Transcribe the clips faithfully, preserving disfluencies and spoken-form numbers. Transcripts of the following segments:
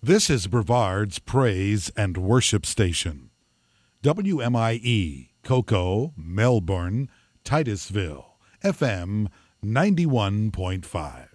This is Brevard's Praise and Worship Station. W M I E, Cocoa, Melbourne, Titusville, F M ninety-one point five.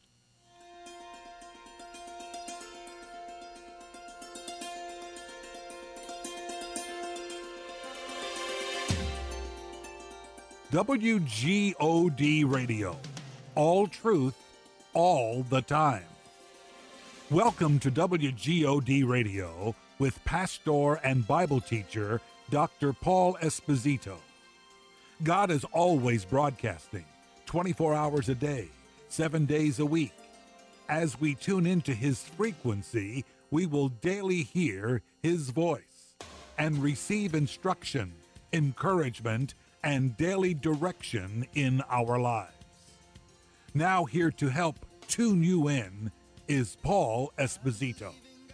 W G O D Radio. All truth, all the time. Welcome to W G O D Radio with pastor and Bible teacher Doctor Paul Esposito. God is always broadcasting, twenty-four hours a day, seven days a week. As we tune into His frequency, we will daily hear His voice and receive instruction, encouragement, and daily direction in our lives. Now here to help tune you in is Paul Esposito.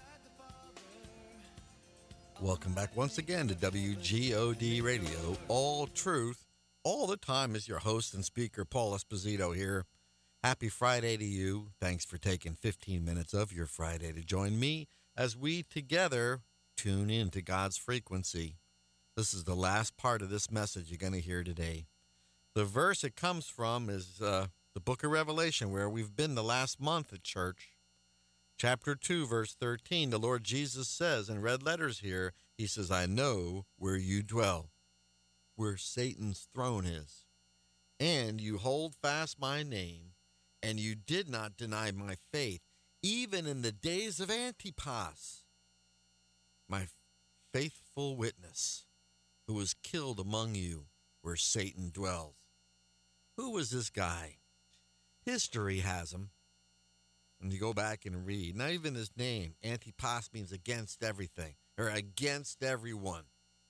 Welcome back once again to W G O D Radio, all truth, all the time. Is your host and speaker, Paul Esposito here. Happy Friday to you. Thanks for taking fifteen minutes of your Friday to join me as we together tune in to God's frequency. This is the last part of this message you're going to hear today. The verse it comes from is uh, the book of Revelation, where we've been the last month at church. Chapter two, verse thirteen, the Lord Jesus says in red letters here, he says, I know where you dwell, where Satan's throne is, and you hold fast my name, and you did not deny my faith, even in the days of Antipas, my faithful witness, who was killed among you where Satan dwells. Who was this guy? History has him. And you go back and read. Not even his name. Antipas means against everything, or against everyone.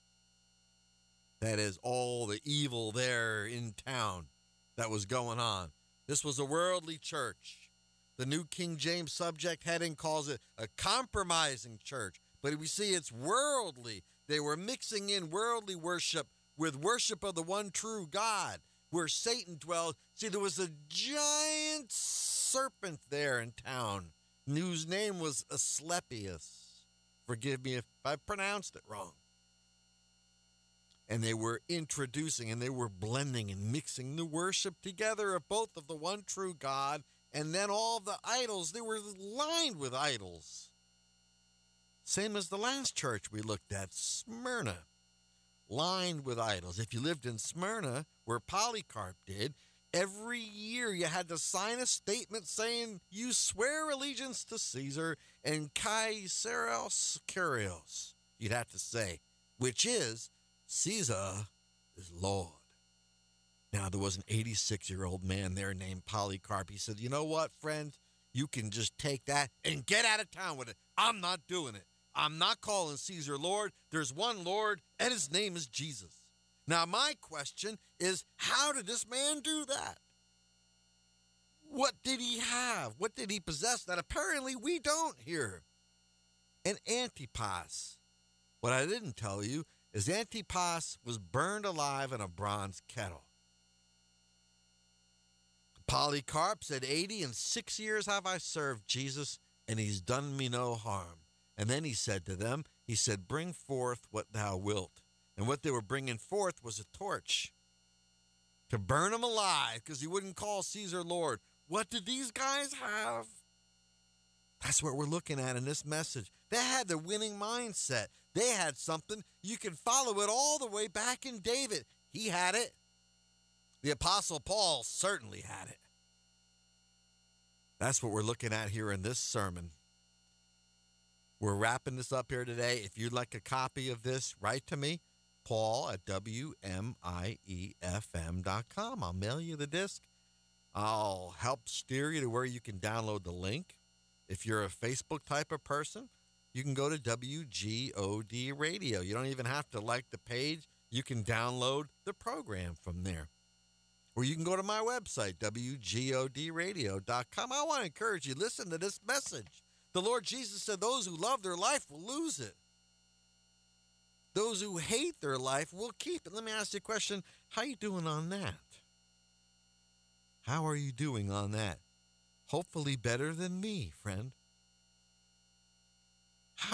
That is all the evil there in town that was going on. This was a worldly church. The New King James Subject heading calls it a compromising church. But we see it's worldly. They were mixing in worldly worship with worship of the one true God, where Satan dwelled. See, there was a giant serpent there in town, whose name was Asclepius. Forgive me if I pronounced it wrong. And they were introducing and they were blending and mixing the worship together of both of the one true God and then all the idols. They were lined with idols. Same as the last church we looked at, Smyrna, lined with idols. If you lived in Smyrna, where Polycarp did, every year you had to sign a statement saying you swear allegiance to Caesar and Caesaros Kyrios. You'd have to say, which is, Caesar is Lord. Now, there was an eighty-six-year-old man there named Polycarp. He said, you know what, friend? You can just take that and get out of town with it. I'm not doing it. I'm not calling Caesar Lord. There's one Lord, and his name is Jesus. Now, my question is, how did this man do that? What did he have? What did he possess that apparently we don't here? And Antipas, what I didn't tell you is Antipas was burned alive in a bronze kettle. Polycarp said, eighty and six years have I served Jesus, and he's done me no harm. And then he said to them, he said, bring forth what thou wilt. And what they were bringing forth was a torch to burn him alive because he wouldn't call Caesar Lord. What did these guys have? That's what we're looking at in this message. They had the winning mindset. They had something. You can follow it all the way back in David. He had it. The Apostle Paul certainly had it. That's what we're looking at here in this sermon. We're wrapping this up here today. If you'd like a copy of this, write to me, Paul at W M I E F M dot com. I'll mail you the disc. I'll help steer you to where you can download the link. If you're a Facebook type of person, you can go to W G O D Radio. You don't even have to like the page. You can download the program from there. Or you can go to my website, W G O D radio dot com. I want to encourage you, listen to this message. The Lord Jesus said those who love their life will lose it. Those who hate their life will keep it. Let me ask you a question. How are you doing on that? How are you doing on that? Hopefully better than me, friend.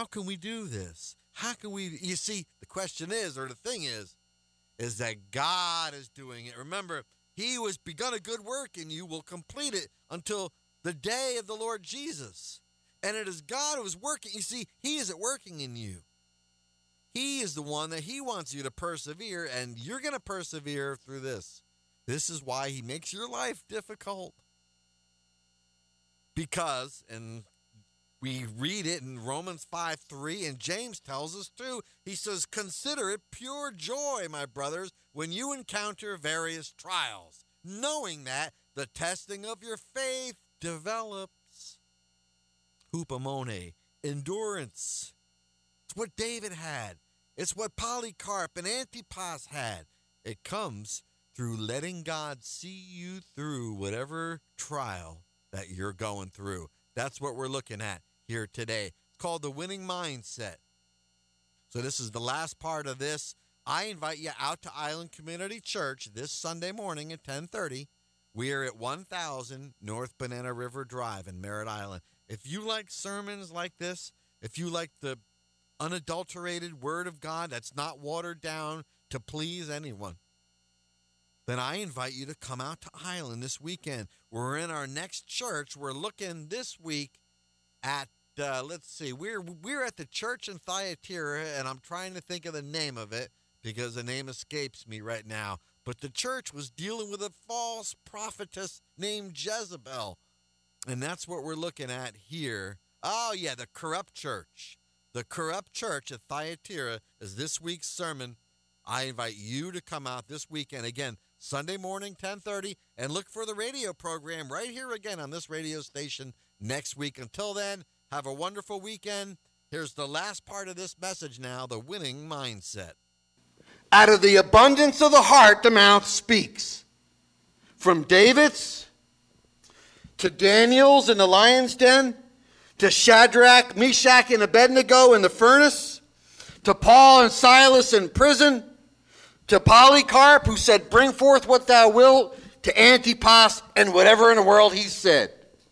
how can we do this? How can we, you see, the question is, or the thing is, is that God is doing it. Remember, he who has begun a good work in you will complete it until the day of the Lord Jesus. And it is God who is working. You see, he isn't working in you. He is the one that he wants you to persevere, and you're going to persevere through this. This is why he makes your life difficult. Because, and we read it in Romans five three, and James tells us too. He says, consider it pure joy, my brothers, when you encounter various trials, knowing that the testing of your faith develops hupomone, endurance. It's what David had. It's what Polycarp and Antipas had. It comes through letting God see you through whatever trial that you're going through. That's what we're looking at here today. It's called the winning mindset. So this is the last part of this. I invite you out to Island Community Church this Sunday morning at ten thirty. We are at one thousand North Banana River Drive in Merritt Island. If you like sermons like this, if you like the unadulterated Word of God that's not watered down to please anyone, then I invite you to come out to Island this weekend. We're in our next church. We're looking this week at, uh, let's see, we're we're at the church in Thyatira, and I'm trying to think of the name of it because the name escapes me right now. But the church was dealing with a false prophetess named Jezebel, and that's what we're looking at here. Oh, yeah, the corrupt church. The corrupt church at Thyatira is this week's sermon. I invite you to come out this weekend. Again, Sunday morning, ten thirty, and look for the radio program right here again on this radio station next week. Until then, have a wonderful weekend. Here's the last part of this message now, the winning mindset. Out of the abundance of the heart, the mouth speaks. From David's to Daniel's in the lion's den, to Shadrach, Meshach, and Abednego in the furnace, to Paul and Silas in prison, to Polycarp, who said, bring forth what thou wilt, to Antipas, and whatever in the world he said.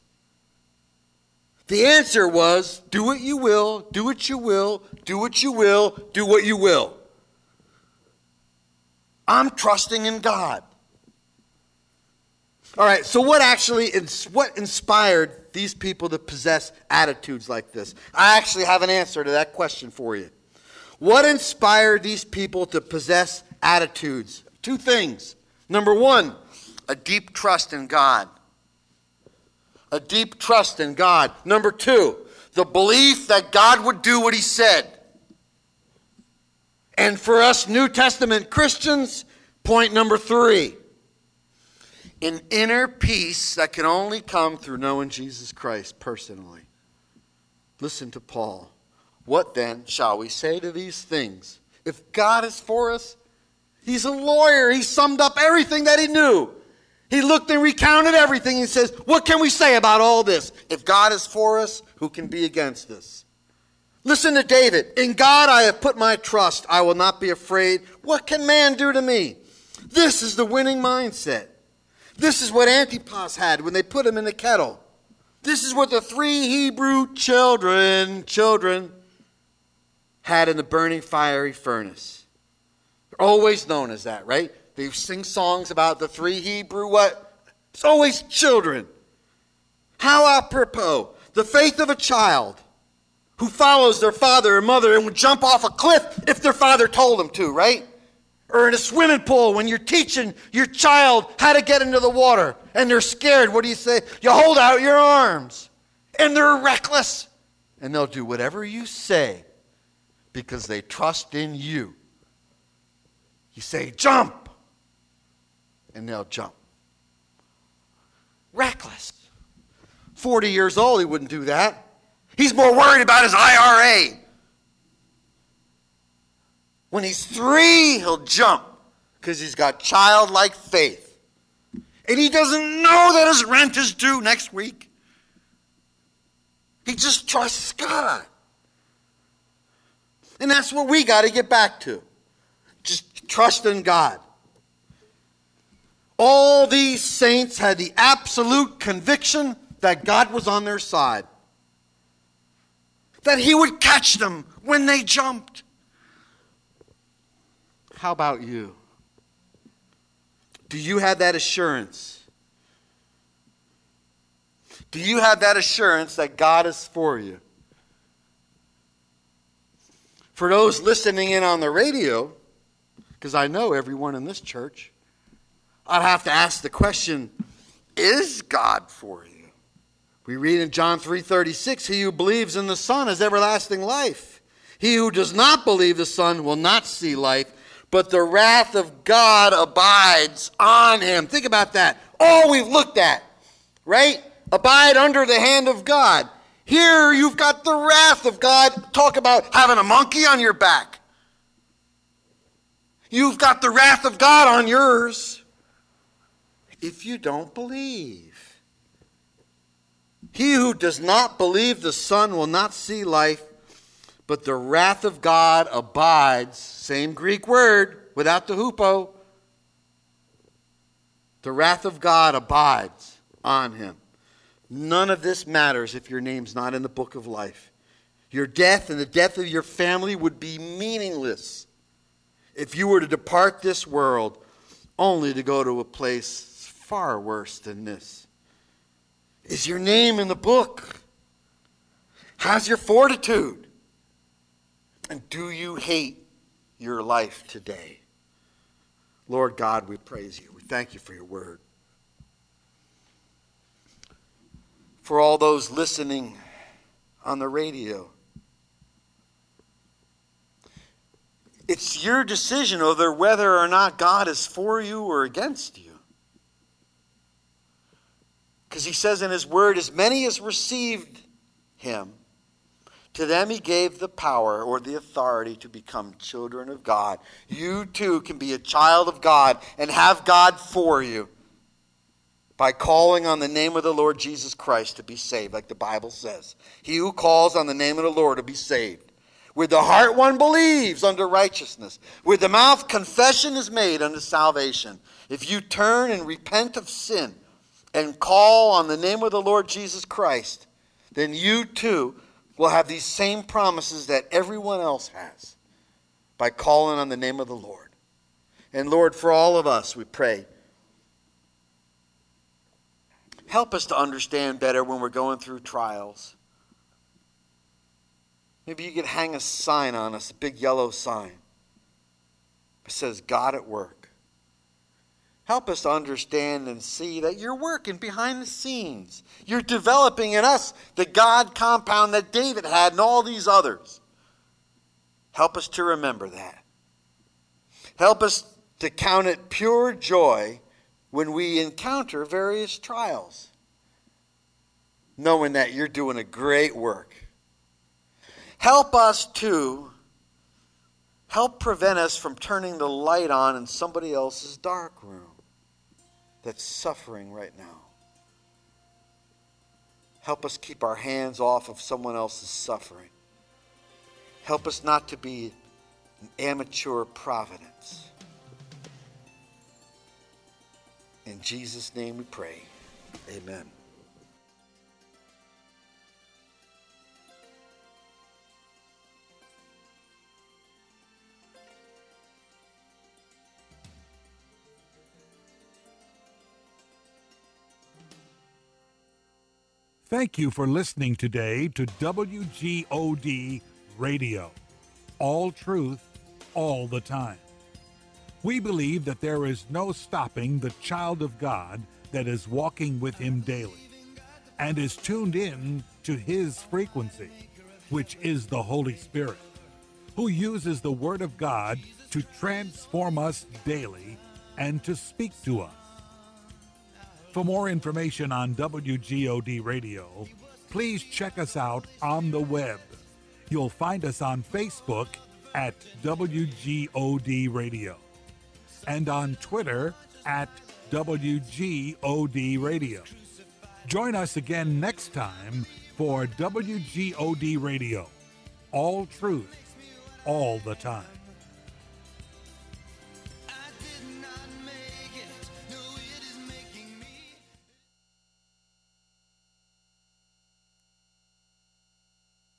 The answer was, do what you will, do what you will, do what you will, do what you will. I'm trusting in God. All right, so what actually, what inspired these people to possess attitudes like this? I actually have an answer to that question for you. What inspired these people to possess attitudes? Two things. Number one, a deep trust in God. A deep trust in God. Number two, the belief that God would do what he said. And for us New Testament Christians, point number three, an inner peace that can only come through knowing Jesus Christ personally. Listen to Paul. What then shall we say to these things? If God is for us, he's a lawyer. He summed up everything that he knew. He looked and recounted everything. He says, what can we say about all this? If God is for us, who can be against us? Listen to David. In God I have put my trust. I will not be afraid. What can man do to me? This is the winning mindset. This is what Antipas had when they put him in the kettle. This is what the three Hebrew children, children had in the burning fiery furnace. They're always known as that, right? They sing songs about the three Hebrew what? It's always children. How apropos. The faith of a child who follows their father or mother and would jump off a cliff if their father told them to, right? Or in a swimming pool when you're teaching your child how to get into the water and they're scared. What do you say? You hold out your arms. And they're reckless. And they'll do whatever you say because they trust in you. You say, jump. And they'll jump. Reckless. forty years old, he wouldn't do that. He's more worried about his I R A. When he's three, he'll jump because he's got childlike faith. And he doesn't know that his rent is due next week. He just trusts God. And that's what we got to get back to. Just trust in God. All these saints had the absolute conviction that God was on their side. that he would catch them when they jumped. How about you? Do you have that assurance? Do you have that assurance that God is for you? For those listening in on the radio, because I know everyone in this church, I'd have to ask the question, is God for you? We read in John three thirty-six, he who believes in the Son has everlasting life. He who does not believe the Son will not see life, but the wrath of God abides on him. Think about that. All we've looked at, right? Abide under the hand of God. Here you've got the wrath of God. Talk about having a monkey on your back. You've got the wrath of God on yours if you don't believe. He who does not believe the Son will not see life, but the wrath of God abides, same Greek word, without the hupo. The wrath of God abides on him. None of this matters if your name's not in the book of life. Your death and the death of your family would be meaningless if you were to depart this world only to go to a place far worse than this. Is your name in the book? How's your fortitude? And do you hate your life today? Lord God, we praise you. We thank you for your word. For all those listening on the radio, it's your decision over whether or not God is for you or against you. Because he says in his word, as many as received him, to them he gave the power or the authority to become children of God. You too can be a child of God and have God for you by calling on the name of the Lord Jesus Christ to be saved, like the Bible says. He who calls on the name of the Lord to be saved. With the heart one believes unto righteousness. With the mouth confession is made unto salvation. If you turn and repent of sin and call on the name of the Lord Jesus Christ, then you too will have these same promises that everyone else has by calling on the name of the Lord. And Lord, for all of us, we pray, help us to understand better when we're going through trials. Maybe you could hang a sign on us, a big yellow sign. It says, God at work. Help us to understand and see that you're working behind the scenes. You're developing in us the God compound that David had and all these others. Help us to remember that. Help us to count it pure joy when we encounter various trials, knowing that you're doing a great work. Help us to help prevent us from turning the light on in somebody else's dark room that's suffering right now. Help us keep our hands off of someone else's suffering. Help us not to be an amateur providence. In Jesus' name we pray. Amen. Thank you for listening today to W G O D Radio. All truth, all the time. We believe that there is no stopping the child of God that is walking with him daily and is tuned in to his frequency, which is the Holy Spirit, who uses the Word of God to transform us daily and to speak to us. For more information on W G O D Radio, please check us out on the web. You'll find us on Facebook at W G O D Radio and on Twitter at W G O D Radio. Join us again next time for W G O D Radio. All truth, all the time.